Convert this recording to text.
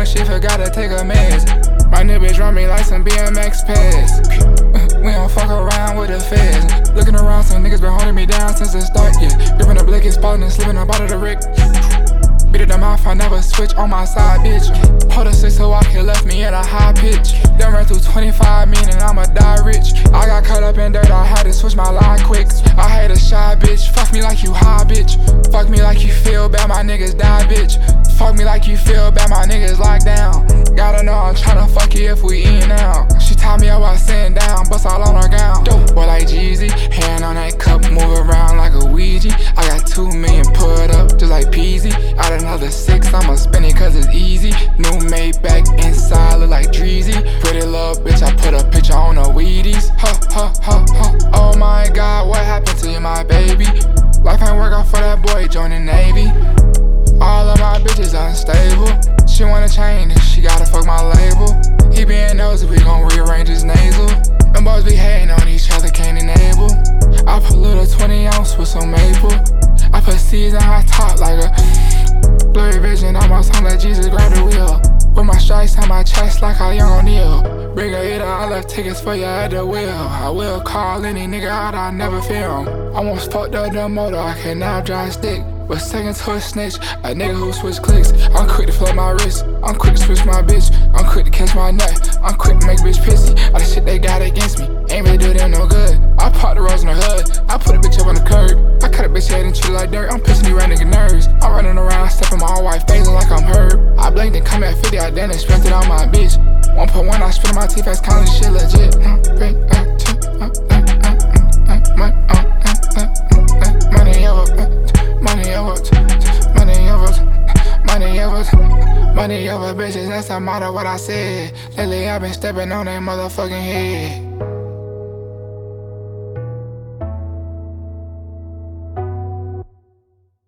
when she forgot to take her meds. My new bitch run me like some BMX pads. We don't fuck around with the feds. Looking around, some niggas been holding me down since the start, yeah. Gripping the blick, spotting and slipping up out of the Rick. Beat it the mouth, I never switch on my side, bitch. Hold a 6 so I can left me at a high pitch. Then ran through 25, meaning I'ma die rich. I got caught up in dirt, I had to switch my line quick. I hate a shy bitch, fuck me like you high, bitch. Fuck me like you feel bad, my niggas die, bitch. Fuck me like you feel bad, my niggas locked down. Gotta know I'm tryna fuck you if we eatin' out. She taught me I was sitting down, bust all on her gown. Dope boy like Jeezy, hand on that cup, move around like a Ouija. I got 2 million put up, just like Peasy. Out another 6, I'ma spend it cause it's easy. New Maybach inside, look like Dreezy. Pretty little bitch, I put a picture on the Wheaties. Ha ha ha ha, oh my god, what happened to you, my baby? Life ain't work out for that boy, join the Navy. All of my bitches unstable. She wanna change and she gotta fuck my label. He being nosy, we gon' rearrange his nasal. Them boys be hating on each other, can't enable. I put little 20 ounce with some maple. I put seeds on hot top like a blurry vision. I'm on something like Jesus grab the wheel. With my stripes on my chest like a young O'Neal. Bring a hitter, I left tickets for you at the wheel. I will call any nigga out, I never film. Almost fucked up the motor, I can now drive stick. But second to a snitch, a nigga who switch clicks. I'm quick to flood my wrist, I'm quick to switch my bitch. I'm quick to catch my nut, I'm quick to make bitch pissy. All the shit they got against me, ain't really do them no good. I pop the rose in the hood, I put a bitch up on the curb. I cut a bitch head and treat it like dirt, I'm pissing these right nigga nerves. I'm running around, stepping my all white face like I'm Herb. I blinked and come at 50, I done and spent it on my bitch. 1.1, I spit on my teeth, that's counting shit legit. Money over bitches, that's the motto what I said. Lately I've been stepping on that motherfucking head.